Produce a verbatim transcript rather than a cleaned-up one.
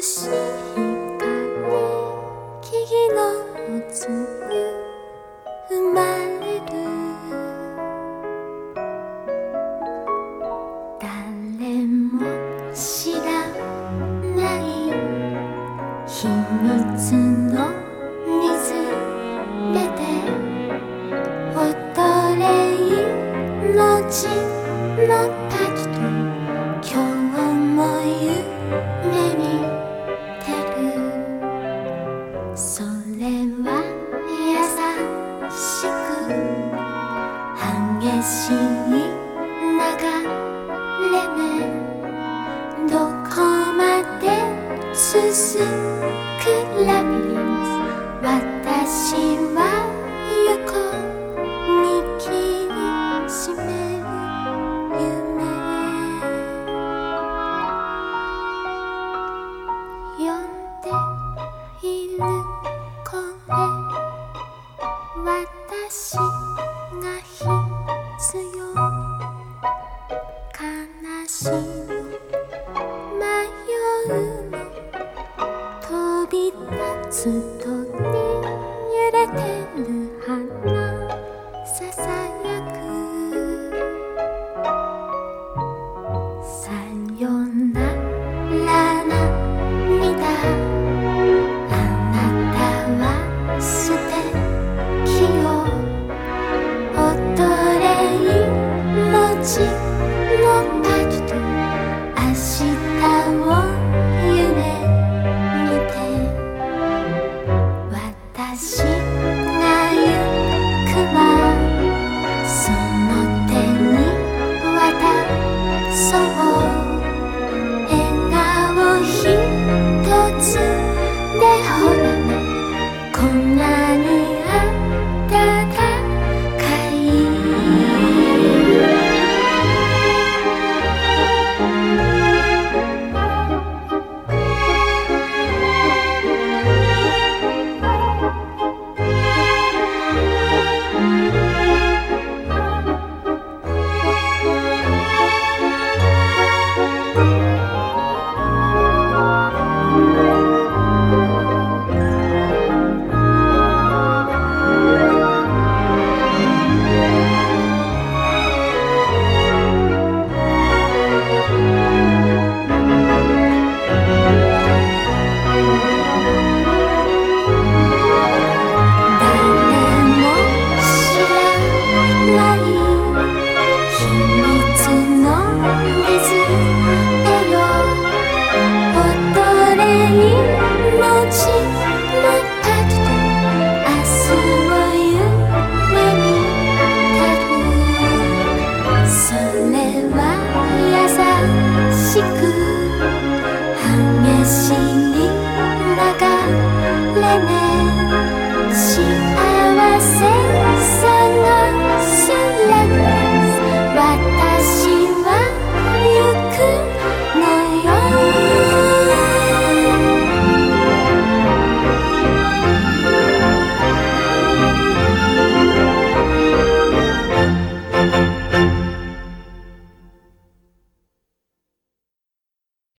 しい光、木々の粒生まれる。誰も知らない秘密の水辺で踊れ命のパキと今日も夢見てる。それは優しく激しい流れ目、どこまで続くラビリンス。私は行こう握りしめる夢。呼んでいる声、私が必要。悲しむ迷うの飛び立つ鳥、揺れてる花ささやく。さよなら涙、あなたは素敵よ。踊れ命のパキと明日を夢見て。私が行くわ、その手に渡そう。笑顔ひとつでほらね、こんな